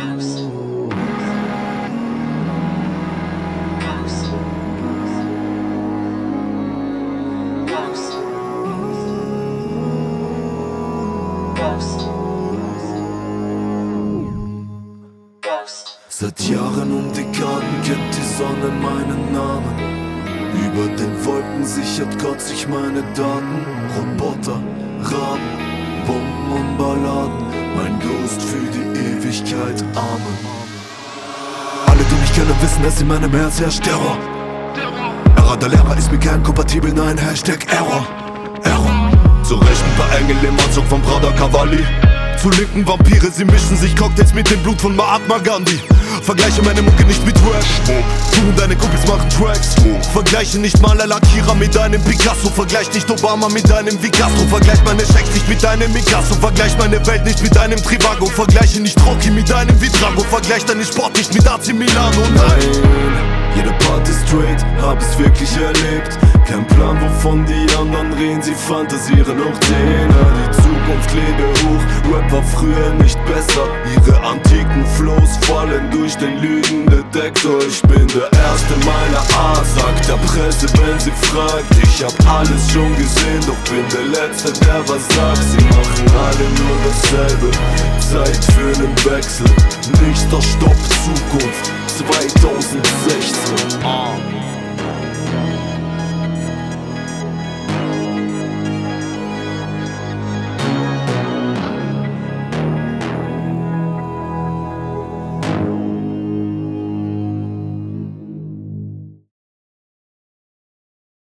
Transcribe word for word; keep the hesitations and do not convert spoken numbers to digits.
Seit Jahren und Dekaden kennt die Sonne meinen Namen. Über den Wolken sichert Gott sich meine Daten. Roboter, Raben, Bomben und Balladen, mein Ghost für die Ewigkeit, Amen. Alle, die mich kennen, wissen, dass in meinem Herz herrscht Terror. Error, der Lehrer ist mit keinem kompatibel, nein, Hashtag Error, Error. Zur rechten paar Engel im Anzug von Prada Cavalli. Zu linken Vampire, sie mischen sich Cocktails mit dem Blut von Mahatma Gandhi. Vergleiche meine Mucke nicht mit Rap. Du und deine Kumpels machen Tracks. Vergleiche nicht Maler Lackierer mit deinem Picasso. Vergleich nicht Obama mit deinem Vicastro. Vergleich meine Schecks nicht mit deinem Picasso. Vergleich meine Welt nicht mit deinem Trivago. Vergleiche nicht Rocky mit deinem Vitrago. Vergleich deinen Sport nicht mit A C Milano. Nein, jede Part ist straight, hab es wirklich erlebt. Kein Plan, wovon die anderen reden, sie fantasieren noch Zehner. Die Zukunft lebe hoch, Rap war früher nicht besser. Ihre antiken Flows fallen durch den Lügendetektor. Ich bin der Erste meiner Art, sagt der Presse, wenn sie fragt. Ich hab alles schon gesehen, doch bin der Letzte, der was sagt. Sie machen alle nur dasselbe, Zeit für nen Wechsel. Nächster Stopp, Zukunft zweitausendsechzehn.